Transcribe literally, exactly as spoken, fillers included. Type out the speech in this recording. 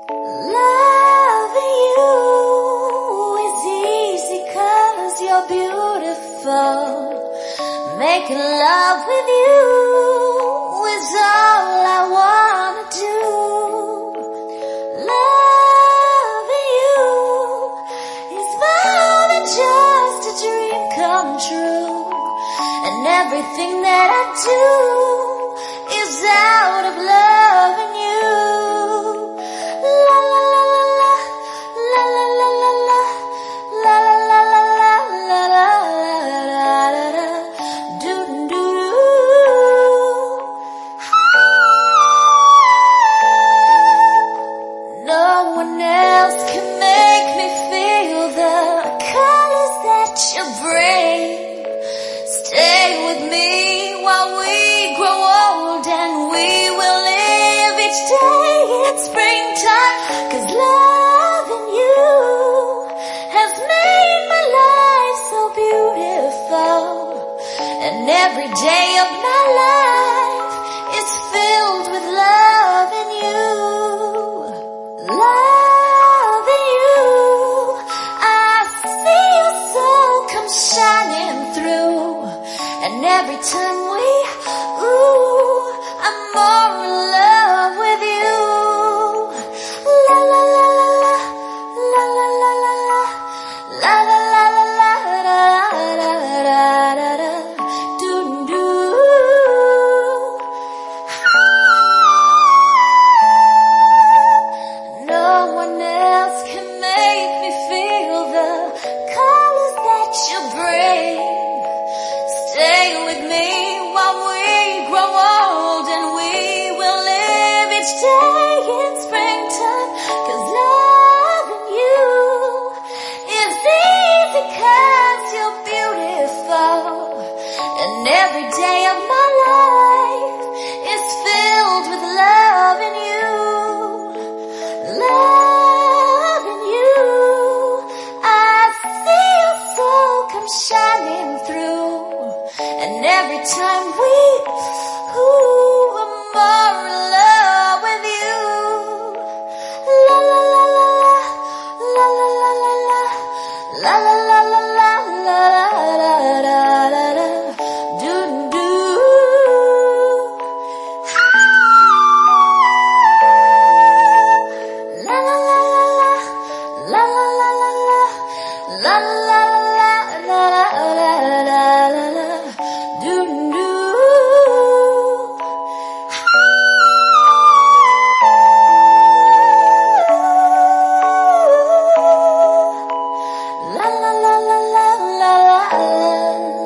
Loving you is easy 'cause you're beautiful. Making love with you is all I wanna do. Loving you is more than just a dream come true. And everything that I do is out of loving you. La la la la la la la la la la la la la la la la la la do do. No one else can make me feel the colors that you bring. Stay with me while we grow old, and we will live each day in springtime. 'Cause loving you has made my life so beautiful. And every day of my life is filled with loving you. Loving you, I see your soul come shining through. And every time we, ooh, I'm more in love with you. La la la la la la la la la la la la la la la la la la do do. No one else can make me feel the colors that you bring. Stay with me while we grow old, and we will live each day in springtime. 'Cause loving you is easy 'cause you're beautiful. And every day of my life is filled with loving you. Loving you, I see your soul come shining through. And every time we, ooh, I'm more in love with you. La la la la la la la la la la la la la la la la la la do do. La la la la la la la la la la la la la la la la do do. La la la la la la la.